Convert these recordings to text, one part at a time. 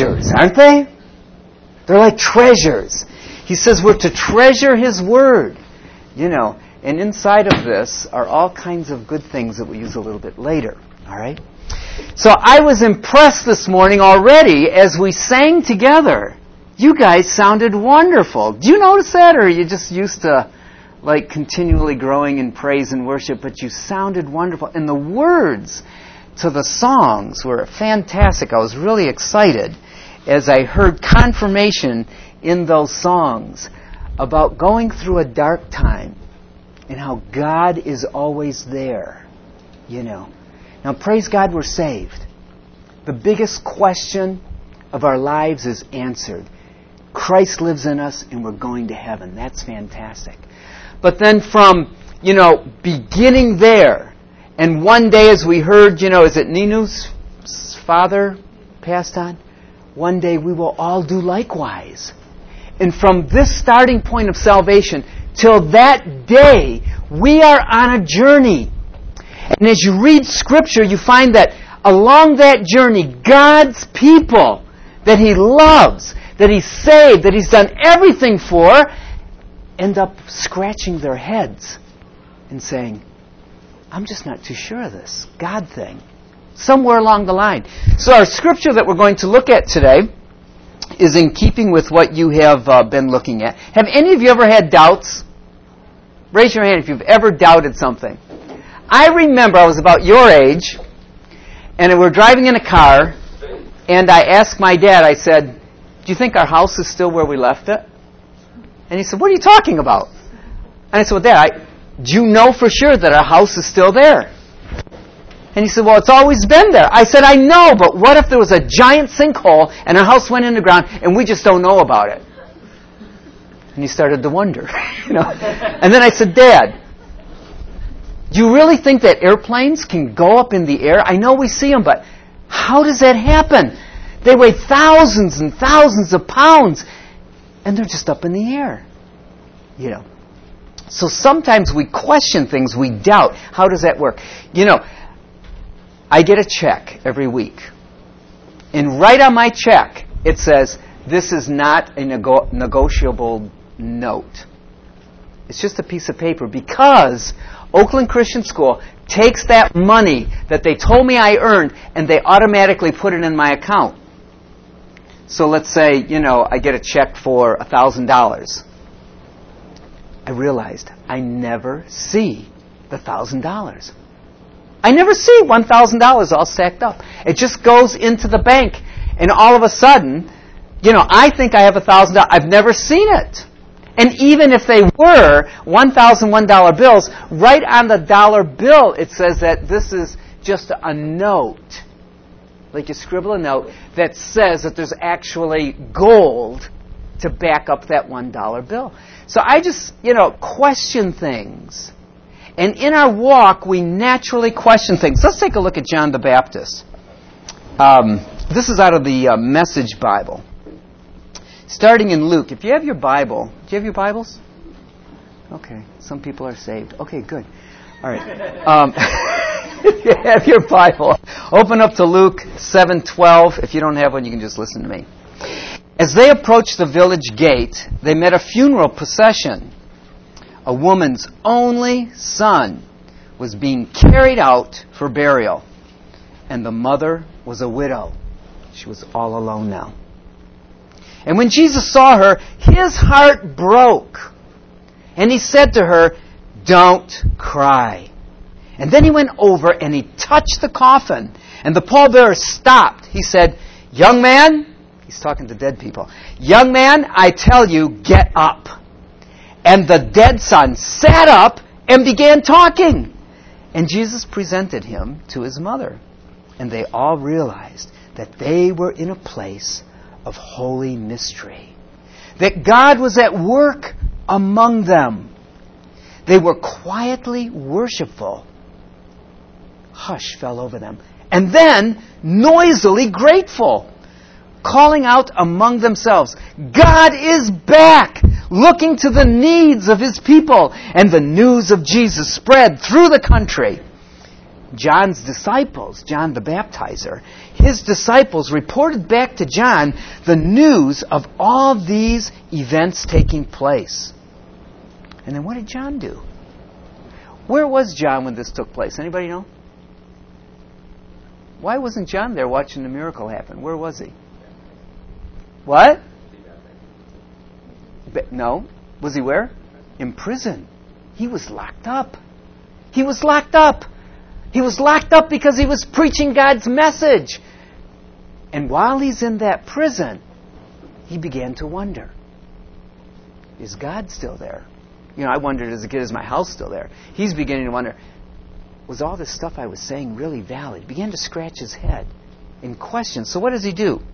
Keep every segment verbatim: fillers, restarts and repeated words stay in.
treasures, aren't they? They're like treasures. He says we're to treasure His Word. You know, and inside of this are all kinds of good things that we'll use a little bit later. All right? So I was impressed this morning already as we sang together. You guys sounded wonderful. Do you notice that, or are you just used to like continually growing in praise and worship? But you sounded wonderful. And the words to the songs were fantastic. I was really excited as I heard confirmation in those songs about going through a dark time and how God is always there, you know. Now, praise God, we're saved. The biggest question of our lives is answered. Christ lives in us and we're going to heaven. That's fantastic. But then from, you know, beginning there, and one day as we heard, you know, is it Ninu's father passed on? One day we will all do likewise. And from this starting point of salvation till that day, we are on a journey. And as you read Scripture, you find that along that journey, God's people that He loves, that He's saved, that He's done everything for, end up scratching their heads and saying, I'm just not too sure of this God thing. Somewhere along the line. So our Scripture that we're going to look at today is in keeping with what you have uh, been looking at. Have any of you ever had doubts? Raise your hand if you've ever doubted something. I remember I was about your age, and we were driving in a car, and I asked my dad, I said, do you think our house is still where we left it? And he said, what are you talking about? And I said, well, Dad, I, do you know for sure that our house is still there? And he said, well, it's always been there. I said, I know, but what if there was a giant sinkhole and our house went in the ground and we just don't know about it? And he started to wonder. you know. And then I said, Dad, do you really think that airplanes can go up in the air? I know we see them, but how does that happen? They weigh thousands and thousands of pounds, and they're just up in the air. You know. So sometimes we question things, we doubt. How does that work? You know, I get a check every week. And right on my check, it says, this is not a nego- negotiable note. It's just a piece of paper because Oakland Christian School takes that money that they told me I earned and they automatically put it in my account. So let's say, you know, I get a check for one thousand dollars. I realized I never see the one thousand dollars. I never see one thousand dollars all stacked up. It just goes into the bank, and all of a sudden, you know, I think I have one thousand dollars. I've never seen it. And even if they were one thousand one dollar bills, right on the dollar bill it says that this is just a note. Like you scribble a note that says that there's actually gold to back up that one dollar bill. So I just, you know, question things. And in our walk, we naturally question things. Let's take a look at John the Baptist. Um, this is out of the uh, Message Bible. Starting in Luke. If you have your Bible, do you have your Bibles? Okay, some people are saved. Okay, good. All right. Um, if you have your Bible, open up to Luke seven twelve. If you don't have one, you can just listen to me. As they approached the village gate, they met a funeral procession. A woman's only son was being carried out for burial, and the mother was a widow. She was all alone now. And when Jesus saw her, his heart broke. And he said to her, don't cry. And then he went over and he touched the coffin. And the pallbearer stopped. He said, young man, he's talking to dead people, young man, I tell you, get up. And the dead son sat up and began talking. And Jesus presented him to his mother. And they all realized that they were in a place of holy mystery. That God was at work among them. They were quietly worshipful. Hush fell over them. And then noisily grateful, calling out among themselves, God is back, looking to the needs of His people. And the news of Jesus spread through the country. John's disciples, John the Baptizer, his disciples reported back to John the news of all these events taking place. And then what did John do? Where was John when this took place? Anybody know? Why wasn't John there watching the miracle happen? Where was he? What? No. Was he where? In prison. He was locked up. He was locked up. He was locked up because he was preaching God's message. And while he's in that prison, he began to wonder, is God still there? You know, I wondered as a kid, is my house still there? He's beginning to wonder, was all this stuff I was saying really valid? He began to scratch his head in question. So what does he do?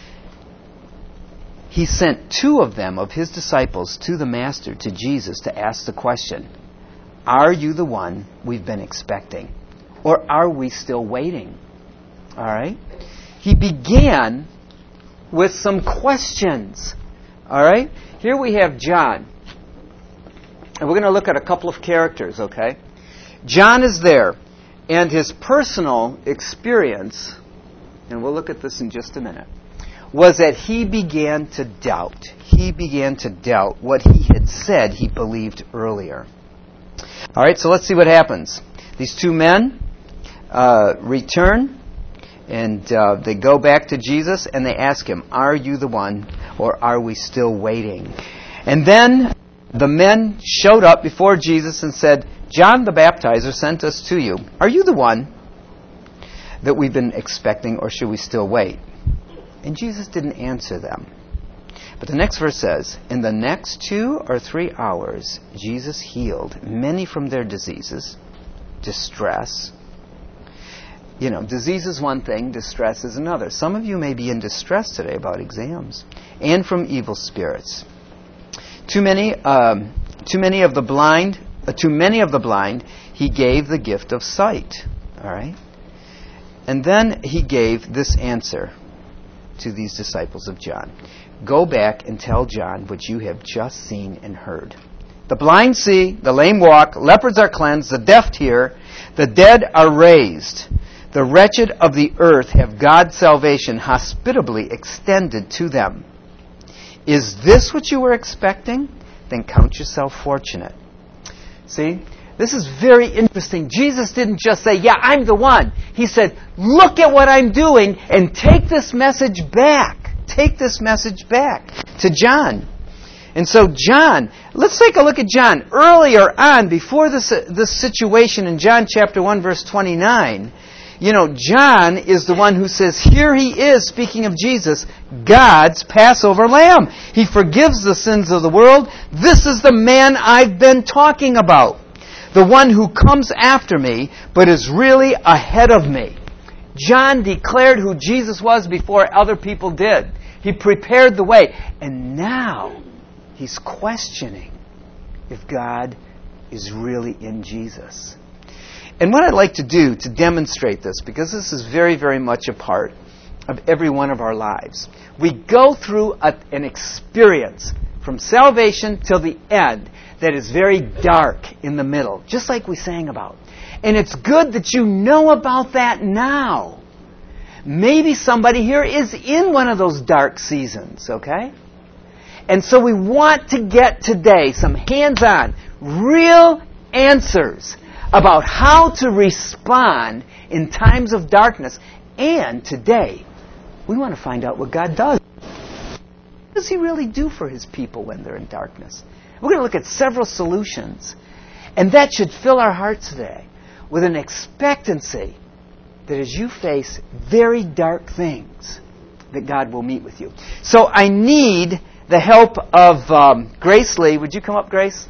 He sent two of them, of his disciples, to the Master, to Jesus, to ask the question, are you the one we've been expecting? Or are we still waiting? All right? He began with some questions. All right? Here we have John. And we're going to look at a couple of characters, okay? John is there, and his personal experience, and we'll look at this in just a minute, was that he began to doubt. He began to doubt what he had said he believed earlier. All right, so let's see what happens. These two men uh, return, and uh, they go back to Jesus, and they ask him, are you the one, or are we still waiting? And then the men showed up before Jesus and said, John the Baptizer sent us to you. Are you the one that we've been expecting, or should we still wait? And Jesus didn't answer them. But the next verse says, in the next two or three hours, Jesus healed many from their diseases, distress. You know, disease is one thing, distress is another. Some of you may be in distress today about exams. And from evil spirits. Too many, um, too many of the blind, uh, to many of the blind, he gave the gift of sight. All right? And then he gave this answer to these disciples of John. Go back and tell John what you have just seen and heard. The blind see, the lame walk, leopards are cleansed, the deaf hear, the dead are raised. The wretched of the earth have God's salvation hospitably extended to them. Is this what you were expecting? Then count yourself fortunate. See? This is very interesting. Jesus didn't just say, yeah, I'm the one. He said, look at what I'm doing and take this message back. Take this message back to John. And so John, let's take a look at John. Earlier on, before this, this situation in John chapter one, verse twenty-nine, you know, John is the one who says, here he is, speaking of Jesus, God's Passover lamb. He forgives the sins of the world. This is the man I've been talking about. The one who comes after me, but is really ahead of me. John declared who Jesus was before other people did. He prepared the way. And now he's questioning if God is really in Jesus. And what I'd like to do to demonstrate this, because this is very, very much a part of every one of our lives. We go through a, an experience from salvation till the end that is very dark in the middle, just like we sang about. And it's good that you know about that now. Maybe somebody here is in one of those dark seasons, okay? And so we want to get today some hands-on, real answers about how to respond in times of darkness. And today, we want to find out what God does. What does He really do for His people when they're in darkness? We're going to look at several solutions. And that should fill our hearts today with an expectancy that as you face very dark things, that God will meet with you. So I need the help of um, Grace Lee. Would you come up, Grace?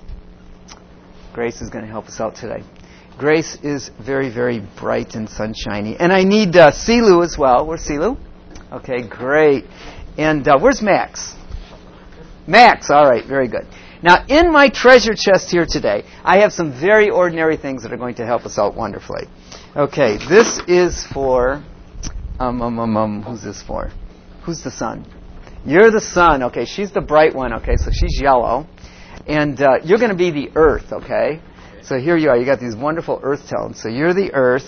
Grace is going to help us out today. Grace is very, very bright and sunshiny. And I need uh, Silu as well. Where's Silu? Okay, great. And uh, where's Max? Max, all right, very good. Now, in my treasure chest here today, I have some very ordinary things that are going to help us out wonderfully. Okay, this is for... Um, um, um, um, who's this for? Who's the sun? You're the sun. Okay, she's the bright one. Okay, so she's yellow. And uh, you're going to be the earth, okay? So here you are. You got these wonderful earth tones. So you're the earth.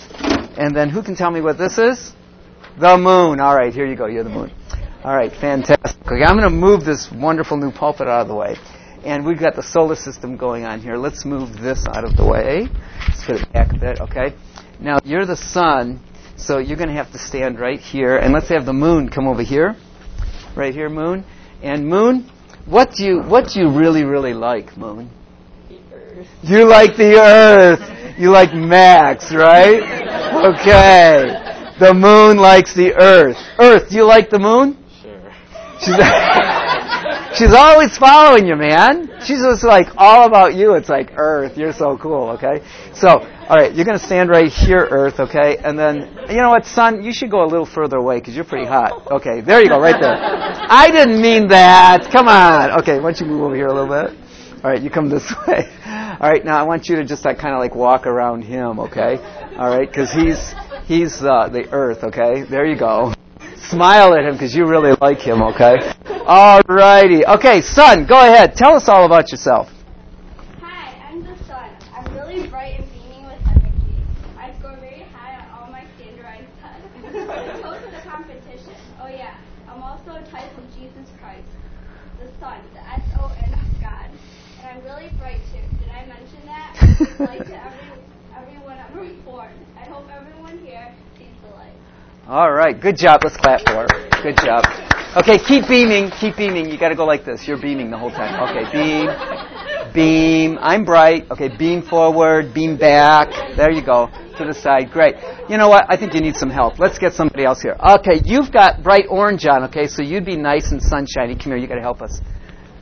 And then who can tell me what this is? The moon. All right, here you go. You're the moon. All right, fantastic. Okay, I'm going to move this wonderful new pulpit out of the way. And we've got the solar system going on here. Let's move this out of the way. Let's put it back a bit, okay? Now, you're the sun, so you're going to have to stand right here. And let's have the moon come over here. Right here, moon. And moon, what do you what do you really, really like, moon? The earth. You like the earth. You like Max, right? Okay. The moon likes the earth. Earth, do you like the moon? Sure. She's, she's always following you, man. She's just like all about you. It's like, Earth, you're so cool, okay? So, all right, you're going to stand right here, Earth, okay? And then, you know what, sun, you should go a little further away because you're pretty hot. Okay, there you go, right there. I didn't mean that. Come on. Okay, why don't you move over here a little bit? All right, you come this way. All right, now I want you to just like, kind of like walk around him, okay? All right, because he's he's uh, the Earth, okay? There you go. Smile at him because you really like him, okay? All righty. Okay, sun, go ahead. Tell us all about yourself. Hi, I'm the sun. I'm really bright and beaming with energy. I score very high on all my standardized tests. I chose for the competition. Oh yeah, I'm also a type of Jesus Christ, the sun, the S O N of God. And I'm really bright too. Did I mention that? I give light to every, everyone I'm born. I hope everyone here sees the light. All right, good job. Let's clap for her. Good job. Okay, keep beaming. Keep beaming. You got to go like this. You're beaming the whole time. Okay, beam, beam. I'm bright. Okay, beam forward, beam back. There you go. To the side. Great. You know what? I think you need some help. Let's get somebody else here. Okay, you've got bright orange on. Okay, so you'd be nice and sunshiny. Come here. You got to help us.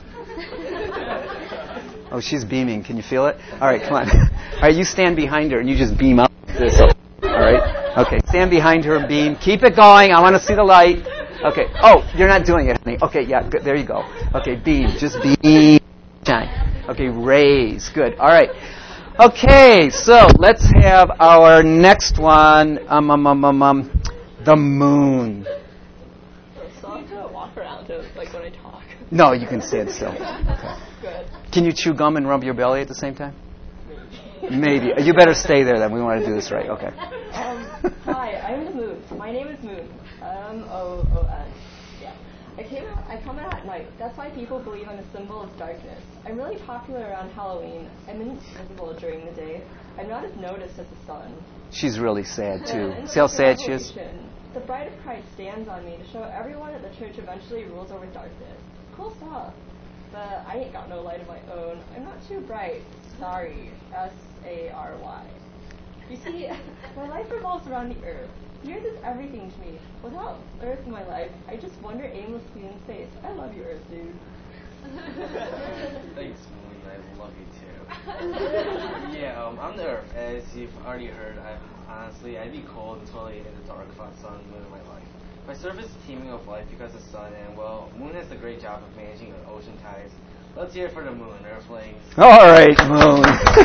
Oh, she's beaming. Can you feel it? All right, come on. All right, you stand behind her and you just beam up like this. All right. Okay, stand behind her and beam. Keep it going. I want to see the light. Okay. Oh, you're not doing it, honey. Okay, yeah, good. There you go. Okay, beam. Just beam. Shine. Okay, raise. Good. All right. Okay, so let's have our next one. Um, um, um, um, um, the moon. So I'm going to walk around it, like when I talk. No, you can stand still. Okay. Good. Can you chew gum and rub your belly at the same time? Maybe. You better stay there then. We want to do this right. Okay. Um, hi, I'm the moon. My name is Moon. M O O N. Yeah. I came out, I come out at night. That's why people believe I'm a symbol of darkness. I'm really popular around Halloween. I'm invisible during the day. I'm not as noticed as the sun. She's really sad too. And See how like the sad she is? revolution, the bride of Christ stands on me to show everyone that the church eventually rules over darkness. Cool stuff. But I ain't got no light of my own. I'm not too bright. Sorry. S A R Y. You see, my life revolves around the earth. The earth is everything to me. Without earth in my life, I just wander aimlessly in space. I love you, earth, dude. Thanks, Moon. I love you too. yeah, um, I'm the Earth. As you've already heard, I honestly, I'd be cold and totally in the dark without sun, moon in my life. My surface is teeming with life because of sun, and well, Moon has a great job of managing the ocean tides. Let's hear it for the Moon, Earthlings. All right, Moon.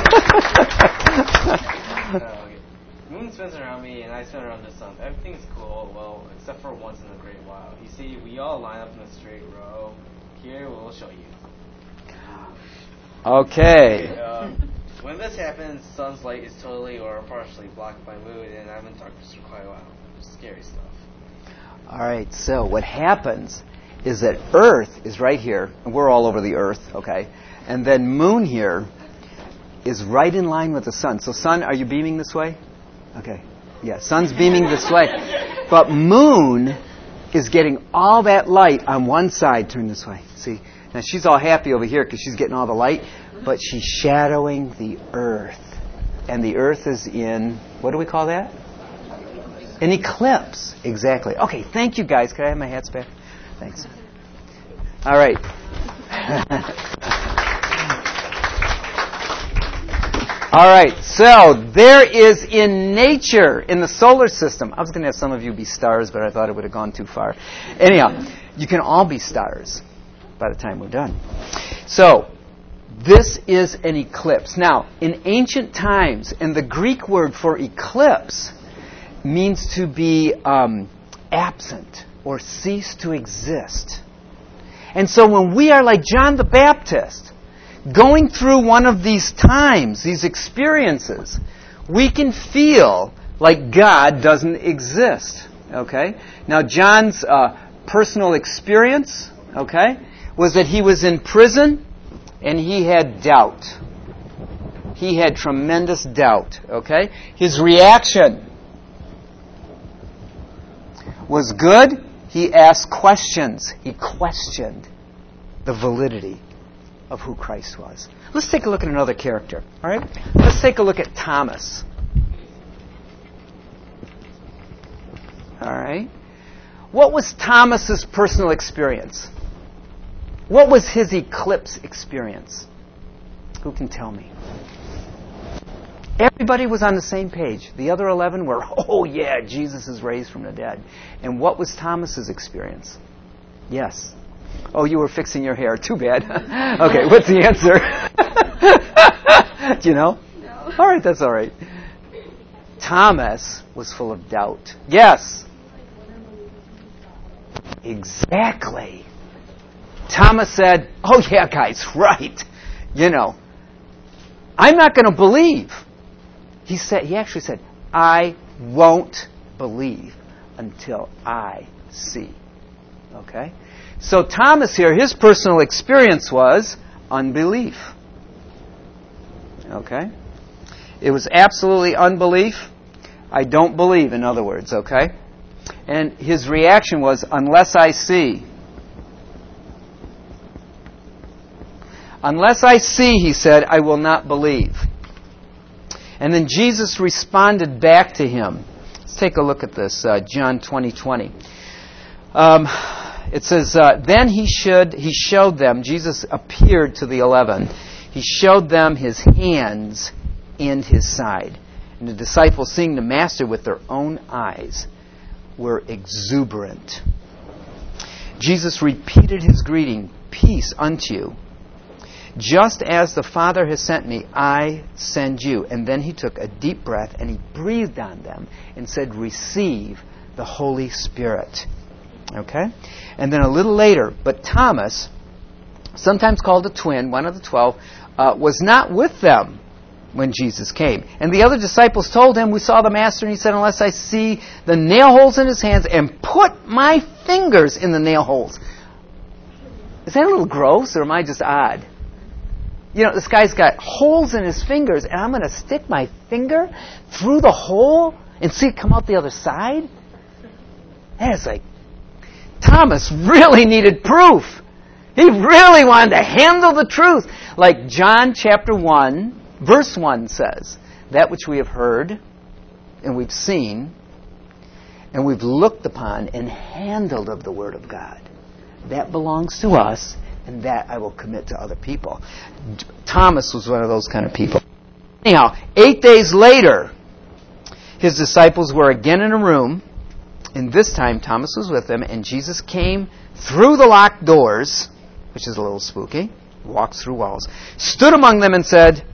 uh, okay. Moon spins around me, and I spin around the sun. Everything's cool, well, except for once in a great while. You see, we all line up in a straight row. Here, we'll show you. Okay. Uh, when this happens, sun's light is totally or partially blocked by Moon, and I'm in darkness for quite a while. Scary stuff. All right, so what happens is that Earth is right here, and we're all over the Earth, okay? And then Moon here is right in line with the sun. So sun, are you beaming this way? Okay. Yeah, sun's beaming this way. But Moon is getting all that light on one side. Turn this way. See? Now she's all happy over here because she's getting all the light, but she's shadowing the Earth. And the Earth is in, what do we call that? An eclipse. Exactly. Okay, thank you guys. Could I have my hats back? Thanks. All right. All right, so there is in nature, in the solar system, I was going to have some of you be stars, but I thought it would have gone too far. Anyhow, you can all be stars by the time we're done. So, this is an eclipse. Now, in ancient times, and the Greek word for eclipse means to be um, absent or cease to exist. And so when we are like John the Baptist, going through one of these times, these experiences, we can feel like God doesn't exist. Okay? Now, John's uh, personal experience, okay, was that he was in prison and he had doubt. He had tremendous doubt. Okay? His reaction was good. He asked questions. He questioned the validity of who Christ was. Let's take a look at another character. All right? Let's take a look at Thomas. All right? What was Thomas's personal experience? What was his eclipse experience? Who can tell me? Everybody was on the same page. The other eleven were, oh yeah, Jesus is raised from the dead. And what was Thomas's experience? Yes. Oh, you were fixing your hair. Too bad. Okay, what's the answer? Do you know? No. All right, that's all right. Thomas was full of doubt. Yes. Exactly. Thomas said, oh yeah, guys, right. You know, I'm not going to believe. He said, he actually said, I won't believe until I see. Okay? So Thomas here, his personal experience was unbelief. Okay? It was absolutely unbelief. I don't believe, in other words, okay? And his reaction was, unless I see. Unless I see, he said, I will not believe. And then Jesus responded back to him. Let's take a look at this, uh, John twenty twenty. Um, it says, uh, then he should, he showed them, Jesus appeared to the eleven. He showed them his hands and his side. And the disciples, seeing the Master with their own eyes, were exuberant. Jesus repeated his greeting, peace unto you. Just as the Father has sent me, I send you. And then he took a deep breath and he breathed on them and said, receive the Holy Spirit. Okay? And then a little later, but Thomas, sometimes called a twin, one of the twelve, uh, was not with them when Jesus came. And the other disciples told him, we saw the Master, and he said, unless I see the nail holes in his hands and put my fingers in the nail holes. Is that a little gross, or am I just odd? You know, this guy's got holes in his fingers, and I'm going to stick my finger through the hole and see it come out the other side? And it's like, Thomas really needed proof. He really wanted to handle the truth. Like John chapter one, verse one says, that which we have heard, and we've seen, and we've looked upon, and handled of the Word of God, that belongs to us, and that I will commit to other people. Thomas was one of those kind of people. Anyhow, eight days later, his disciples were again in a room, and this time Thomas was with them, and Jesus came through the locked doors, which is a little spooky, walks through walls, stood among them and said,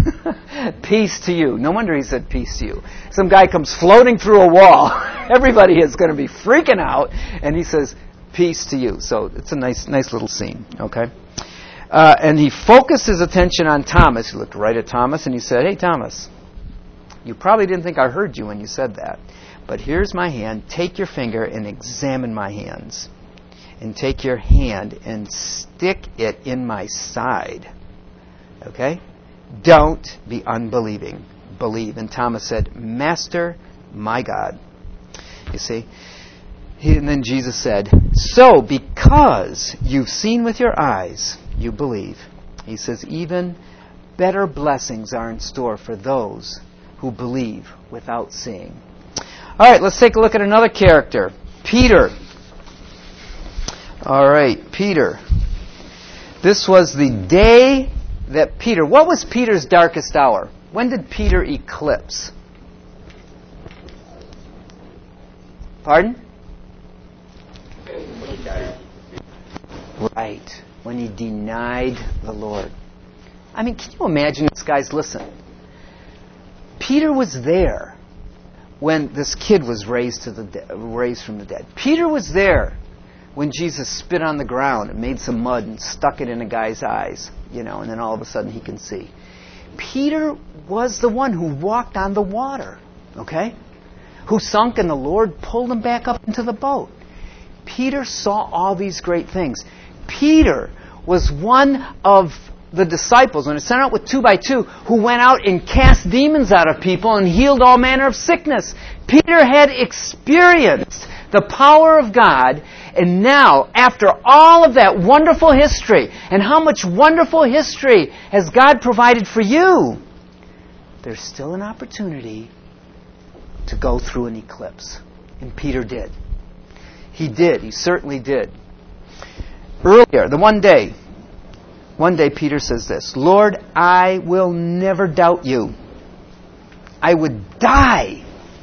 peace to you. No wonder he said peace to you. Some guy comes floating through a wall. Everybody is going to be freaking out, and he says, peace to you. So it's a nice nice little scene, okay? Uh, and he focused his attention on Thomas. He looked right at Thomas and he said, hey, Thomas, you probably didn't think I heard you when you said that. But here's my hand. Take your finger and examine my hands. And take your hand and stick it in my side. Okay? Don't be unbelieving. Believe. And Thomas said, Master, my God. You see? He, and then Jesus said, so because you've seen with your eyes, you believe. He says, even better blessings are in store for those who believe without seeing. All right, let's take a look at another character. Peter. All right, Peter. This was the day that Peter... What was Peter's darkest hour? When did Peter eclipse? Pardon? Right. When he denied the Lord. I mean, can you imagine this, guys? Listen. Peter was there when this kid was raised to the de- raised from the dead. Peter was there when Jesus spit on the ground and made some mud and stuck it in a guy's eyes, you know, and then all of a sudden he can see. Peter was the one who walked on the water, okay? who sunk and the Lord pulled him back up into the boat. Peter saw all these great things. Peter was one of the disciples, when it sent out with two by two, who went out and cast demons out of people and healed all manner of sickness. Peter had experienced the power of God, and now, after all of that wonderful history, and how much wonderful history has God provided for you, there's still an opportunity to go through an eclipse. And Peter did. He did. He certainly did. Earlier, the one day, one day Peter says this, Lord, I will never doubt you. I would die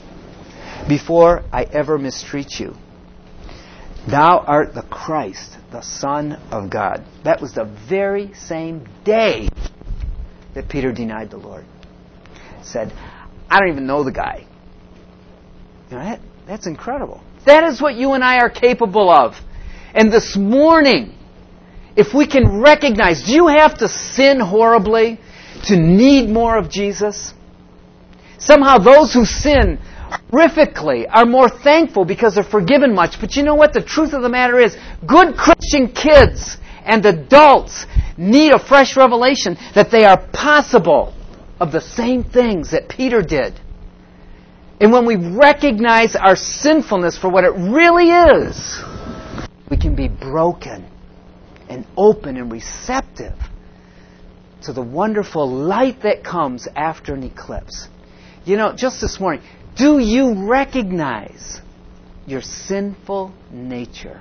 before I ever mistreat you. Thou art the Christ, the Son of God. That was the very same day that Peter denied the Lord. Said, I don't even know the guy. You know, that, that's incredible. That is what you and I are capable of. And this morning, if we can recognize, do you have to sin horribly to need more of Jesus? Somehow those who sin horrifically are more thankful because they're forgiven much. But you know what? The truth of the matter is, good Christian kids and adults need a fresh revelation that they are possible of the same things that Peter did. And when we recognize our sinfulness for what it really is, we can be broken and open and receptive to the wonderful light that comes after an eclipse. You know, just this morning, do you recognize your sinful nature?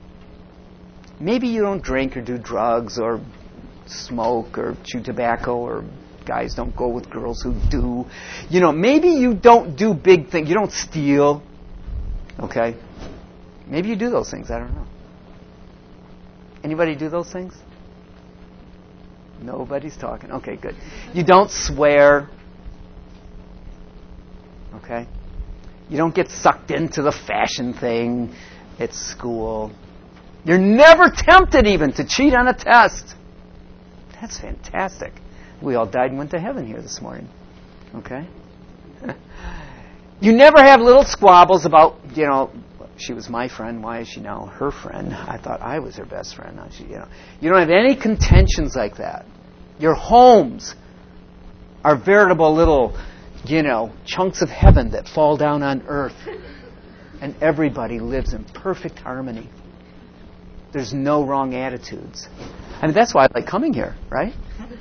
Maybe you don't drink or do drugs or smoke or chew tobacco, or guys don't go with girls who do. You know, maybe you don't do big things. You don't steal. Okay? Maybe you do those things. I don't know. Anybody do those things? Nobody's talking. Okay, good. You don't swear. Okay? You don't get sucked into the fashion thing at school. You're never tempted even to cheat on a test. That's fantastic. We all died and went to heaven here this morning. Okay? You never have little squabbles about, you know, she was my friend, why is she now her friend? I thought I was her best friend. Now she, you know. You don't have any contentions like that. Your homes are veritable little, you know, chunks of heaven that fall down on earth. And everybody lives in perfect harmony. There's no wrong attitudes. I mean, that's why I like coming here, right?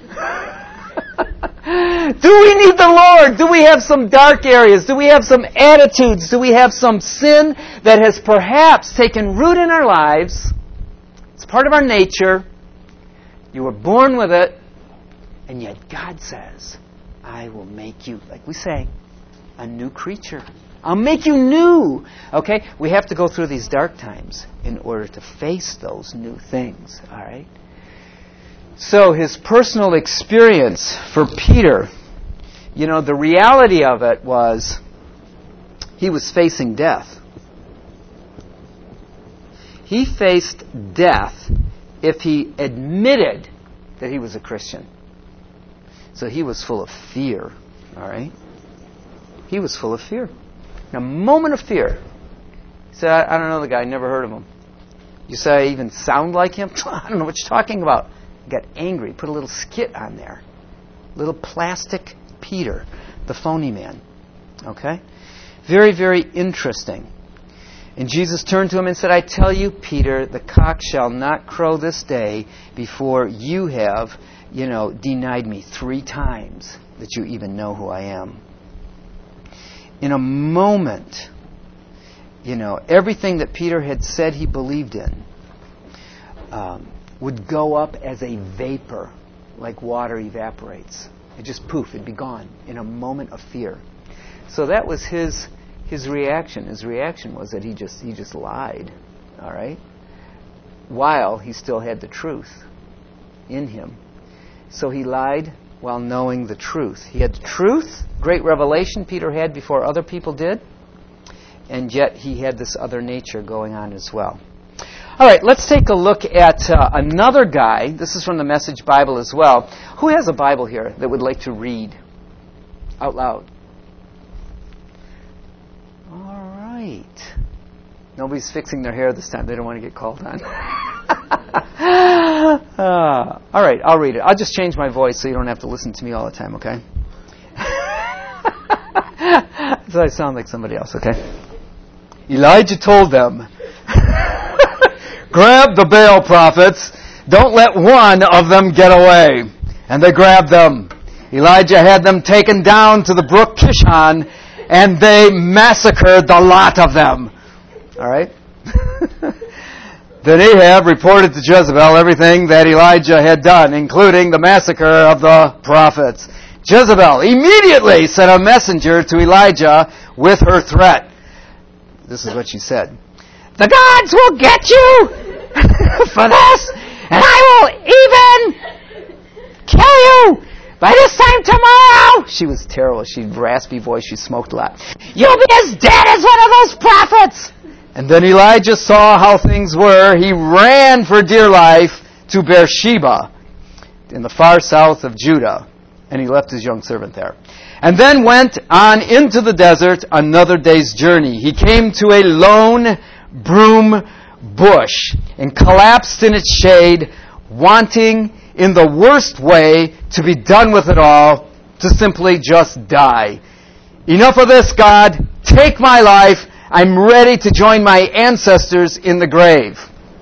Do we need the Lord? Do we have some dark areas? Do we have some attitudes? Do we have some sin that has perhaps taken root in our lives? It's part of our nature. You were born with it. And yet God says, I will make you, like we say, a new creature. I'll make you new. Okay? We have to go through these dark times in order to face those new things. All right? So his personal experience for Peter, you know, the reality of it was he was facing death. He faced death if he admitted that he was a Christian. So he was full of fear. All right? He was full of fear. A moment of fear. He said, I, I don't know the guy, never heard of him. You say I even sound like him? I don't know what you're talking about. He got angry, put a little skit on there. Little plastic Peter, the phony man. Okay? Very, very interesting. And Jesus turned to him and said, I tell you, Peter, the cock shall not crow this day before you have, you know, denied me three times that you even know who I am. In a moment, you know, everything that Peter had said he believed in um, would go up as a vapor, like water evaporates. It just poof, it'd be gone in a moment of fear. So that was his his reaction. His reaction was that he just he just lied, all right, while he still had the truth in him. So he lied while knowing the truth. He had the truth, great revelation Peter had before other people did, and yet he had this other nature going on as well. All right, let's take a look at uh, another guy. This is from the Message Bible as well. Who has a Bible here that would like to read out loud? right. Nobody's fixing their hair this time. They don't want to get called on. uh, all right, I'll read it. I'll just change my voice so you don't have to listen to me all the time, okay? So I sound like somebody else, okay? Elijah told them, grab the Baal prophets. Don't let one of them get away. And they grabbed them. Elijah had them taken down to the brook Kishon, and they massacred the lot of them. All right? Then Ahab reported to Jezebel everything that Elijah had done, including the massacre of the prophets. Jezebel immediately sent a messenger to Elijah with her threat. This is what she said. The gods will get you for this, and I will even kill you by this time tomorrow. She was terrible. She had a raspy voice. She smoked a lot. You'll be as dead as one of those prophets. And then Elijah saw how things were. He ran for dear life to Beersheba in the far south of Judah. And he left his young servant there. And then went on into the desert another day's journey. He came to a lone broom bush and collapsed in its shade, wanting in the worst way to be done with it all, to simply just die. Enough of this, God. Take my life. I'm ready to join my ancestors in the grave.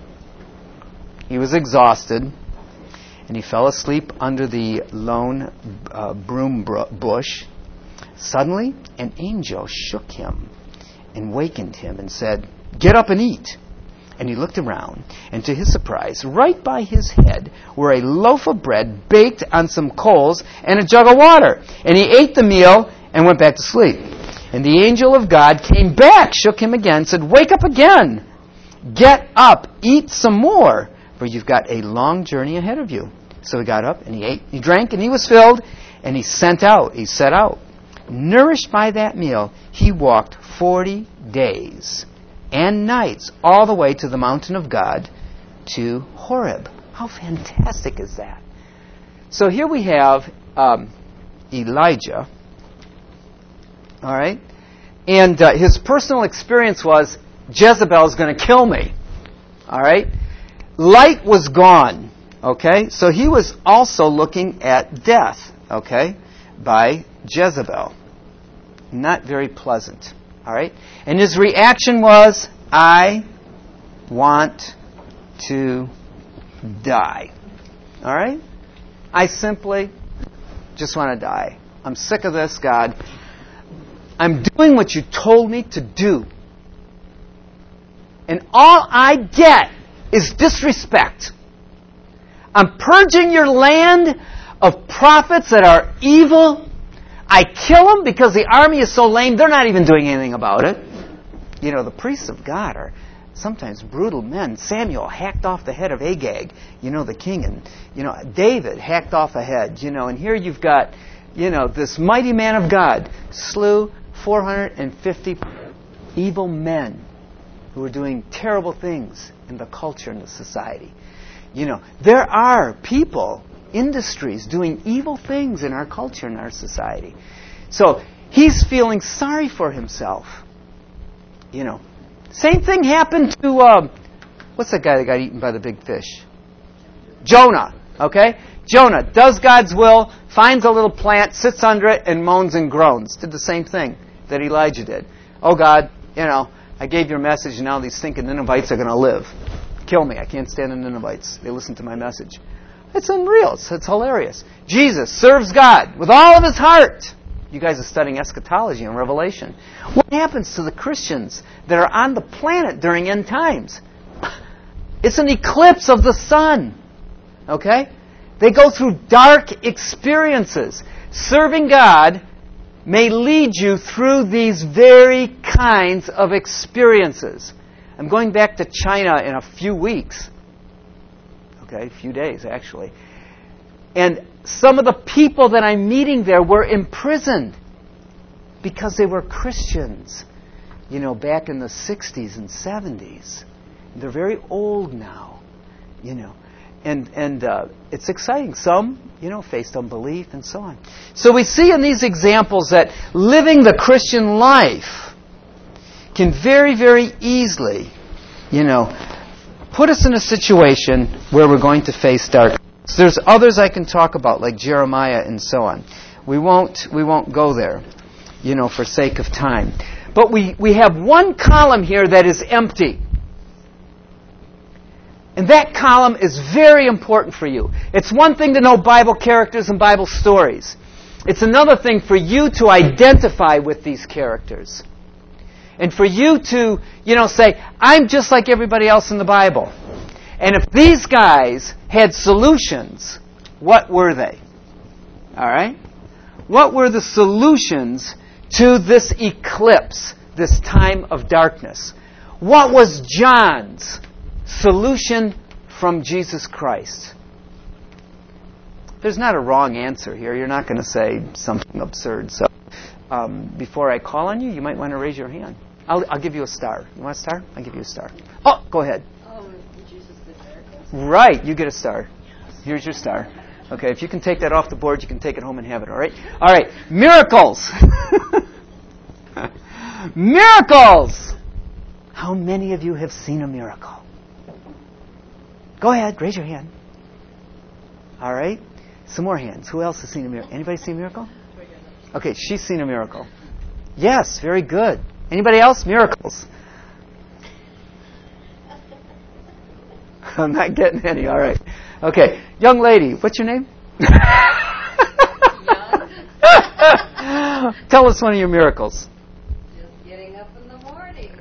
He was exhausted, and he fell asleep under the lone uh, broom bush. Suddenly, an angel shook him and wakened him and said, "Get up and eat." And he looked around, and to his surprise, right by his head were a loaf of bread baked on some coals and a jug of water. And he ate the meal and went back to sleep. And the angel of God came back, shook him again, said, "Wake up again. Get up, eat some more, for you've got a long journey ahead of you." So he got up, and he ate, he drank, and he was filled, and he sent out, he set out. Nourished by that meal, he walked forty days and nights all the way to the mountain of God, to Horeb. How fantastic is that? So here we have um, Elijah, all right? And uh, his personal experience was, Jezebel's going to kill me, all right? Light was gone, okay? So he was also looking at death, okay, by Jezebel. Not very pleasant, all right? And his reaction was, I want to die, all right? I simply just want to die. I'm sick of this, God. I'm doing what you told me to do. And all I get is disrespect. I'm purging your land of prophets that are evil. I kill them because the army is so lame, they're not even doing anything about it. You know, the priests of God are sometimes brutal men. Samuel hacked off the head of Agag, you know, the king. And, you know, David hacked off a head, you know. And here you've got, you know, this mighty man of God slew four hundred fifty evil men who were doing terrible things in the culture and the society. You know, there are people, industries, doing evil things in our culture and our society. So he's feeling sorry for himself. You know, same thing happened to, uh, what's that guy that got eaten by the big fish? Jonah, okay? Jonah does God's will, finds a little plant, sits under it, and moans and groans. Did the same thing that Elijah did. Oh God, you know, I gave your message, and now these stinking Ninevites are going to live. Kill me. I can't stand the Ninevites. They listen to my message. It's unreal. It's, it's hilarious. Jesus serves God with all of his heart. You guys are studying eschatology and Revelation. What happens to the Christians that are on the planet during end times? It's an eclipse of the sun. Okay? They go through dark experiences. Serving God may lead you through these very kinds of experiences. I'm going back to China in a few weeks. Okay, a few days actually. And some of the people that I'm meeting there were imprisoned because they were Christians, you know, back in the sixties and seventies. They're very old now, you know. And and uh, it's exciting. Some, you know, faced unbelief and so on. So we see in these examples that living the Christian life can very, very easily, you know, put us in a situation where we're going to face darkness. There's others I can talk about, like Jeremiah and so on. We won't we won't go there, you know, for sake of time. But we, we have one column here that is empty. And that column is very important for you. It's one thing to know Bible characters and Bible stories. It's another thing for you to identify with these characters. And for you to, you know, say, I'm just like everybody else in the Bible. And if these guys had solutions, what were they? All right? What were the solutions to this eclipse, this time of darkness? What was John's solution from Jesus Christ? There's not a wrong answer here. You're not going to say something absurd. So um, before I call on you, you might want to raise your hand. I'll, I'll give you a star. You want a star? I'll give you a star. Oh, go ahead. Um, Jesus did miracles. Right, you get a star. Here's your star. Okay, if you can take that off the board, you can take it home and have it, all right? All right, miracles. Miracles! How many of you have seen a miracle? Go ahead, raise your hand. All right, some more hands. Who else has seen a miracle? Anybody seen a miracle? Okay, she's seen a miracle. Yes, very good. Anybody else? Miracles. I'm not getting any. All right. Okay. Young lady, what's your name? Tell us one of your miracles. Just getting up in the morning.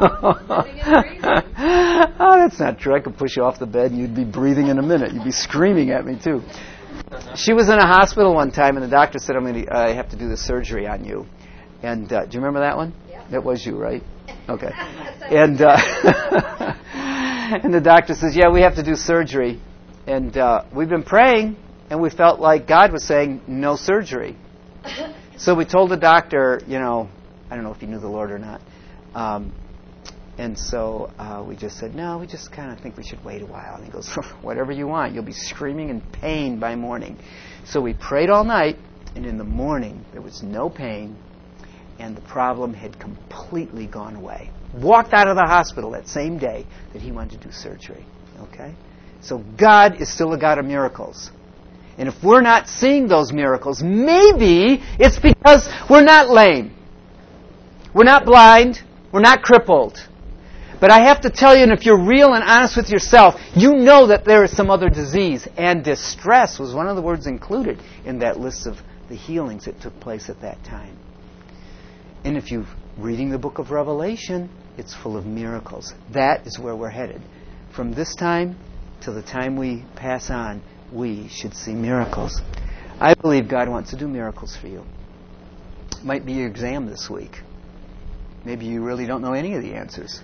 Oh, that's not true. I could push you off the bed and you'd be breathing in a minute. You'd be screaming at me, too. She was in a hospital one time, and the doctor said, I'm going to, I have to do the surgery on you. And uh, do you remember that one? Yeah. That was you, right? Okay. And uh, and the doctor says, yeah, we have to do surgery. And uh, we've been praying, and we felt like God was saying, no surgery. So we told the doctor, you know, I don't know if he knew the Lord or not. Um, and so uh, we just said, no, we just kind of think we should wait a while. And he goes, whatever you want. You'll be screaming in pain by morning. So we prayed all night, and in the morning there was no pain, and the problem had completely gone away. Walked out of the hospital that same day that he wanted to do surgery. Okay? So God is still a God of miracles. And if we're not seeing those miracles, maybe it's because we're not lame. We're not blind. We're not crippled. But I have to tell you, and if you're real and honest with yourself, you know that there is some other disease. And distress was one of the words included in that list of the healings that took place at that time. And if you're reading the book of Revelation, it's full of miracles. That is where we're headed. From this time till the time we pass on, we should see miracles. I believe God wants to do miracles for you. It might be your exam this week. Maybe you really don't know any of the answers.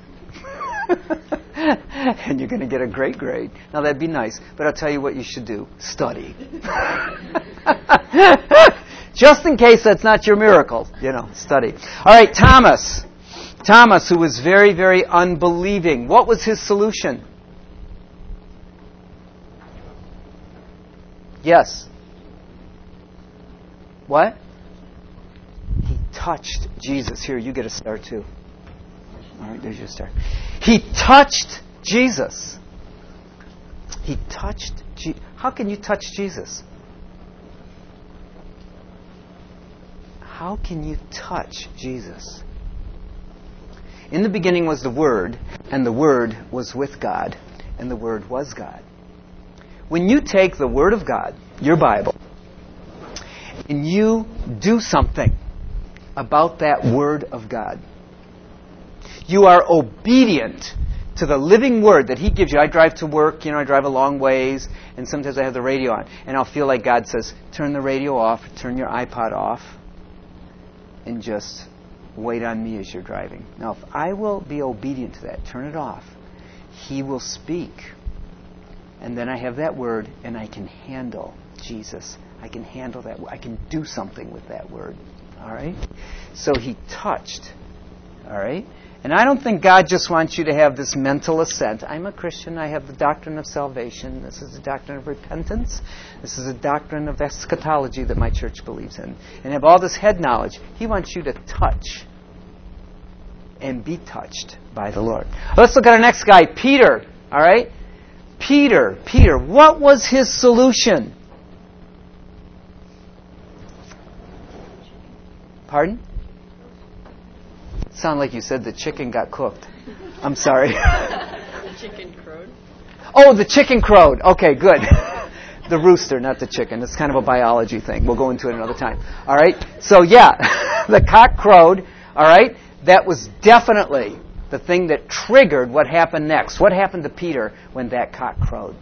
And you're going to get a great grade. Now, that'd be nice, but I'll tell you what you should do. Study. Just in case that's not your miracle, you know, study. All right, Thomas. Thomas, who was very, very unbelieving. What was his solution? Yes. What? He touched Jesus. Here, you get a star too. All right, there's your star. He touched Jesus. He touched Jesus. How can you touch Jesus? How can you touch Jesus? In the beginning was the Word, and the Word was with God, and the Word was God. When you take the Word of God, your Bible, and you do something about that Word of God, you are obedient to the living Word that He gives you. I drive to work, you know, I drive a long ways, and sometimes I have the radio on, and I'll feel like God says, turn the radio off, turn your iPod off, and just wait on me as you're driving. Now, if I will be obedient to that, turn it off, He will speak. And then I have that Word, and I can handle Jesus. I can handle that. I can do something with that Word. All right? So He touched. All right? And I don't think God just wants you to have this mental assent. I'm a Christian. I have the doctrine of salvation. This is the doctrine of repentance. This is a doctrine of eschatology that my church believes in. And have all this head knowledge. He wants you to touch and be touched by the Lord. Let's look at our next guy, Peter. All right? Peter, Peter, what was his solution? Pardon? It sounded like you said the chicken got cooked. I'm sorry. The chicken crowed. Oh, the chicken crowed. Okay, good. The rooster, not the chicken. It's kind of a biology thing. We'll go into it another time. All right? So, yeah, the cock crowed. All right? That was definitely the thing that triggered what happened next. What happened to Peter when that cock crowed?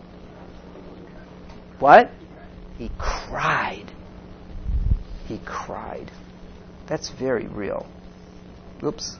What? He cried. He cried. That's very real. Oops.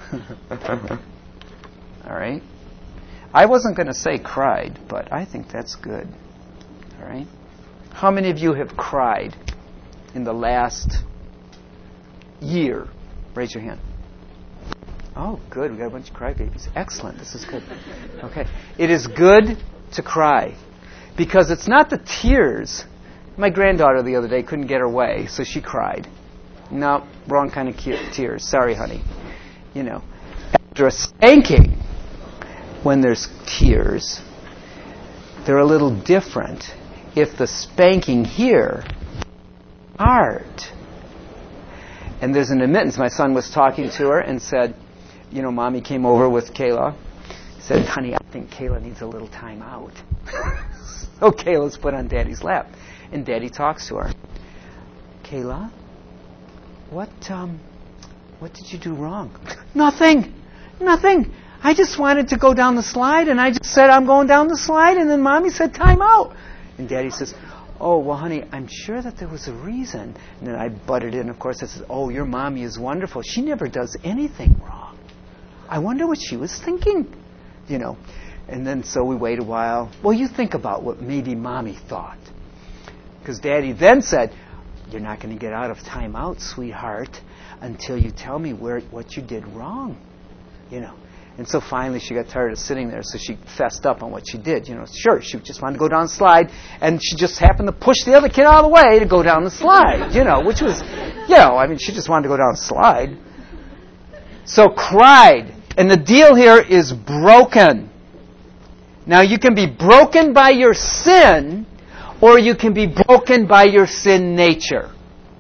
All right? I wasn't going to say cried, but I think that's good. All right? How many of you have cried in the last year? Raise your hand. Oh, good. We got a bunch of crybabies. Excellent. This is good. Okay. It is good to cry because it's not the tears. My granddaughter the other day couldn't get her way, so she cried. No, wrong kind of tears. Sorry, honey. You know, after a spanking, when there's tears, they're a little different. If the spanking here, hard, and there's an admittance. My son was talking to her and said, you know, Mommy came over with Kayla. Said, honey, I think Kayla needs a little time out. So Kayla's put on Daddy's lap. And Daddy talks to her. Kayla, what, um, what did you do wrong? Nothing. Nothing. I just wanted to go down the slide, and I just said, I'm going down the slide, and then Mommy said, time out. And Daddy says, oh, well, honey, I'm sure that there was a reason. And then I butted in, of course. I said, oh, your Mommy is wonderful. She never does anything wrong. I wonder what she was thinking, you know. And then so we wait a while. Well, you think about what maybe Mommy thought. Because Daddy then said, you're not going to get out of time out, sweetheart, until you tell me where what you did wrong, you know. And so finally she got tired of sitting there, so she fessed up on what she did. You know, sure, she just wanted to go down the slide, and she just happened to push the other kid out of the way to go down the slide, you know, which was, you know, I mean, she just wanted to go down the slide. So cried. And the deal here is broken. Now, you can be broken by your sin, or you can be broken by your sin nature.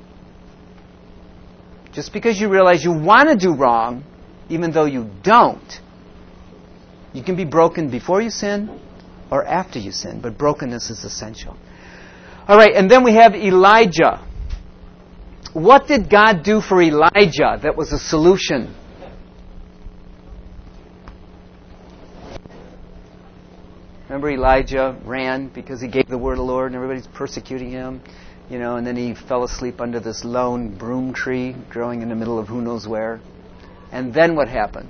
Just because you realize you want to do wrong, even though you don't, you can be broken before you sin or after you sin, but brokenness is essential. All right, and then we have Elijah. What did God do for Elijah that was a solution? Remember, Elijah ran because he gave the word of the Lord and everybody's persecuting him, you know, and then he fell asleep under this lone broom tree growing in the middle of who knows where. And then what happened?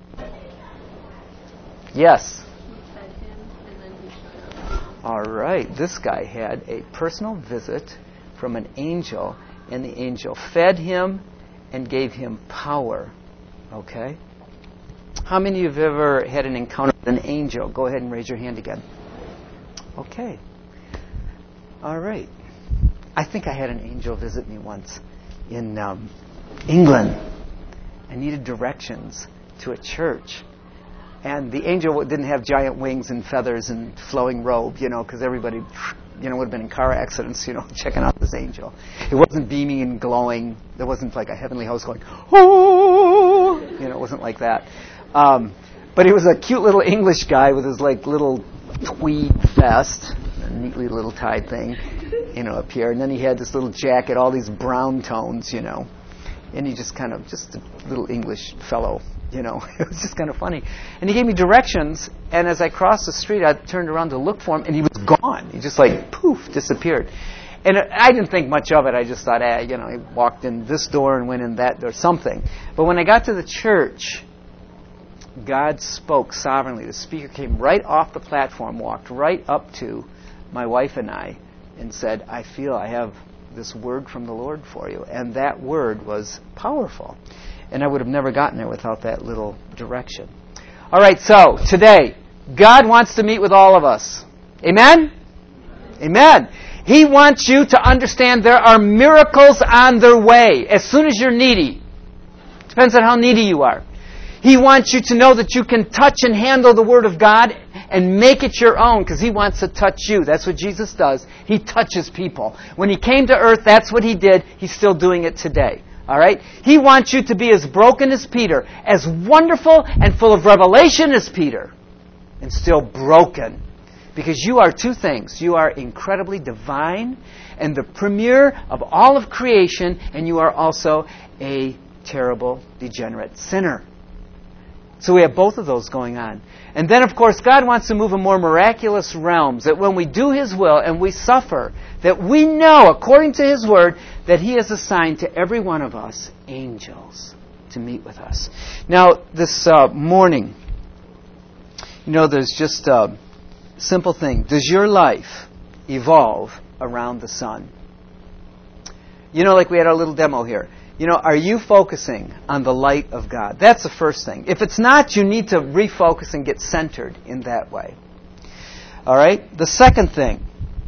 Yes. He fed him, and then he showed up. All right. This guy had a personal visit from an angel, and the angel fed him and gave him power. Okay? How many of you have ever had an encounter with an angel? Go ahead and raise your hand again. Okay. All right. I think I had an angel visit me once in um, England. I needed directions to a church. And the angel didn't have giant wings and feathers and flowing robe, you know, because everybody, you know, would have been in car accidents, you know, checking out this angel. It wasn't beaming and glowing. There wasn't like a heavenly host going, oh, you know, it wasn't like that. Um, but he was a cute little English guy with his like little tweed vest, a neatly little tied thing, you know, up here. And then he had this little jacket, all these brown tones, you know. And he just kind of, just a little English fellow, you know. It was just kind of funny. And he gave me directions, and as I crossed the street, I turned around to look for him, and he was gone. He just like, poof, disappeared. And I didn't think much of it. I just thought, eh, you know, he walked in this door and went in that door, something. But when I got to the church, God spoke sovereignly. The speaker came right off the platform, walked right up to my wife and I, and said, I feel I have this word from the Lord for you. And that word was powerful. And I would have never gotten there without that little direction. All right, so today, God wants to meet with all of us. Amen? Amen. He wants you to understand there are miracles on their way as soon as you're needy. Depends on how needy you are. He wants you to know that you can touch and handle the Word of God and make it your own, because He wants to touch you. That's what Jesus does. He touches people. When He came to earth, that's what He did. He's still doing it today. All right? He wants you to be as broken as Peter, as wonderful and full of revelation as Peter, and still broken. Because you are two things. You are incredibly divine and the premier of all of creation, and you are also a terrible, degenerate sinner. So we have both of those going on. And then, of course, God wants to move in more miraculous realms, that when we do His will and we suffer, that we know, according to His Word, that He has assigned to every one of us angels to meet with us. Now, this uh, morning, you know, there's just a simple thing. Does your life evolve around the sun? You know, like we had our little demo here. You know, are you focusing on the light of God? That's the first thing. If it's not, you need to refocus and get centered in that way. All right? The second thing.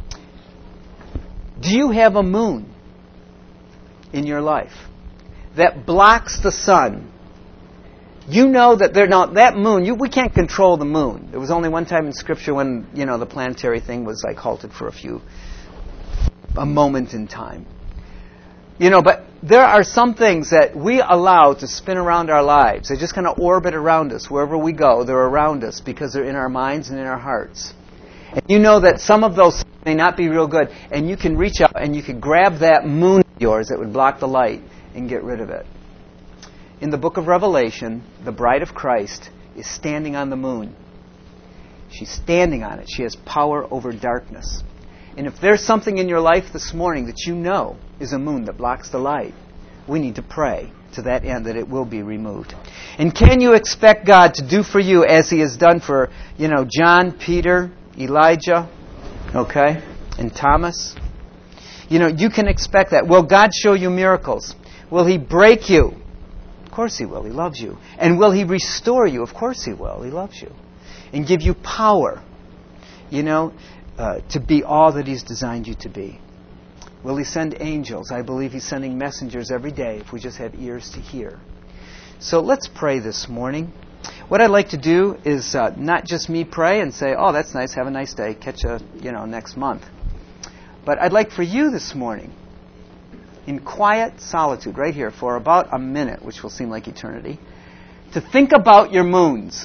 Do you have a moon in your life that blocks the sun? You know that they're not that moon. You, we can't control the moon. There was only one time in Scripture when, you know, the planetary thing was like halted for a few, a moment in time. You know, but there are some things that we allow to spin around our lives. They just kind of orbit around us. Wherever we go, they're around us because they're in our minds and in our hearts. And you know that some of those may not be real good. And you can reach out and you can grab that moon of yours that would block the light and get rid of it. In the book of Revelation, the bride of Christ is standing on the moon. She's standing on it. She has power over darkness. And if there's something in your life this morning that you know is a moon that blocks the light, we need to pray to that end that it will be removed. And can you expect God to do for you as He has done for, you know, John, Peter, Elijah, okay, and Thomas? You know, you can expect that. Will God show you miracles? Will He break you? Of course He will. He loves you. And will He restore you? Of course He will. He loves you. And give you power, you know, uh, to be all that He's designed you to be. Will He send angels? I believe He's sending messengers every day if we just have ears to hear. So let's pray this morning. What I'd like to do is uh, not just me pray and say, oh, that's nice, have a nice day, catch you, you know, next month. But I'd like for you this morning, in quiet solitude, right here, for about a minute, which will seem like eternity, to think about your moons.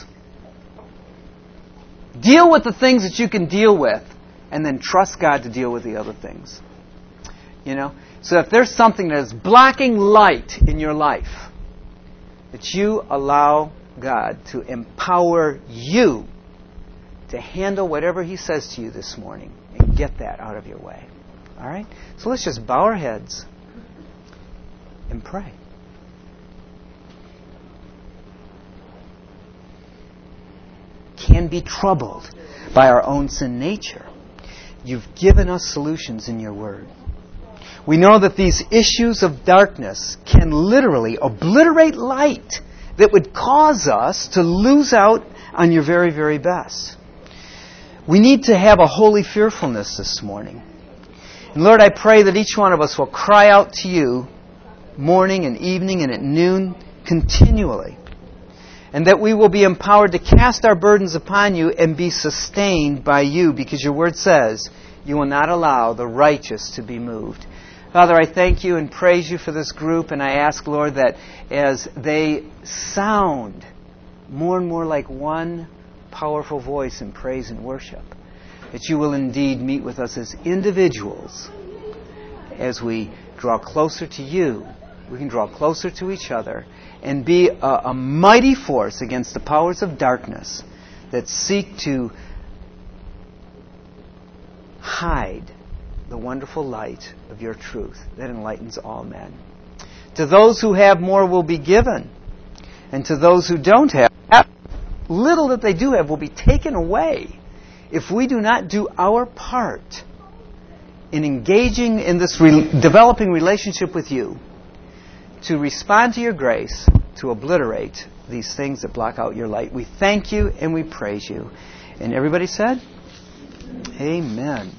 Deal with the things that you can deal with, and then trust God to deal with the other things. You know? So if there's something that is blocking light in your life, that you allow God to empower you to handle whatever He says to you this morning and get that out of your way. All right? So let's just bow our heads and pray. Can be troubled by our own sin nature. You've given us solutions in your word. We know that these issues of darkness can literally obliterate light that would cause us to lose out on your very, very best. We need to have a holy fearfulness this morning. And Lord, I pray that each one of us will cry out to you morning and evening and at noon continually. And that we will be empowered to cast our burdens upon you and be sustained by you, because your word says you will not allow the righteous to be moved. Father, I thank you and praise you for this group, and I ask, Lord, that as they sound more and more like one powerful voice in praise and worship, that you will indeed meet with us as individuals. As we draw closer to you, we can draw closer to each other and be a, a mighty force against the powers of darkness that seek to hide the wonderful light of your truth that enlightens all men. To those who have, more will be given. And to those who don't have, little that they do have will be taken away if we do not do our part in engaging in this re- developing relationship with you to respond to your grace, to obliterate these things that block out your light. We thank you and we praise you. And everybody said, amen.